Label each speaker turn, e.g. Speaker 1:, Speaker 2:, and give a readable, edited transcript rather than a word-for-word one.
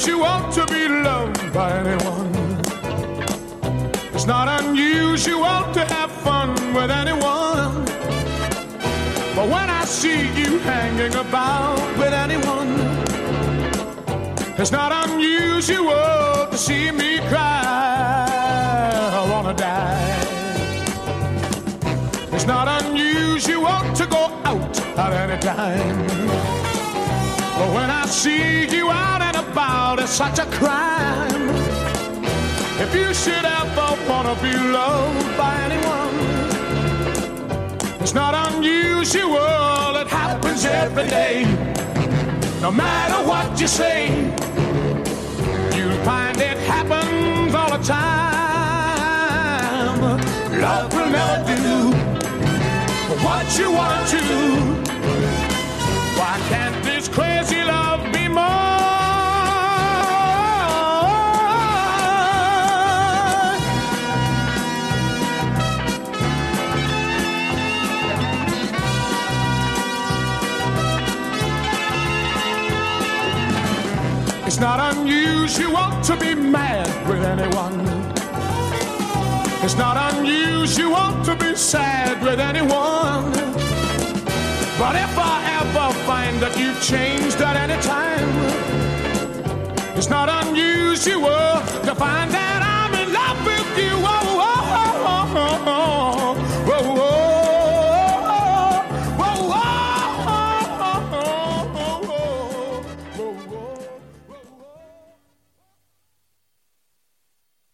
Speaker 1: unusual to be loved by anyone. It's not unusual to have fun with anyone. But when I see you hanging about with anyone, it's not unusual to see me cry. I wanna die. It's not unusual to go out at any time. But when I see you out and about, it's such a crime. If you should ever wanna be loved by anyone, it's not unusual, it happens every day. No matter what you say, you'll find it happens all the time. Love will never do what you want to. Why can't this crazy love be more? It's not unusual to be mad with anyone. It's not unusual to be sad with anyone. But if I ever find that you've changed at any time, it's not unusual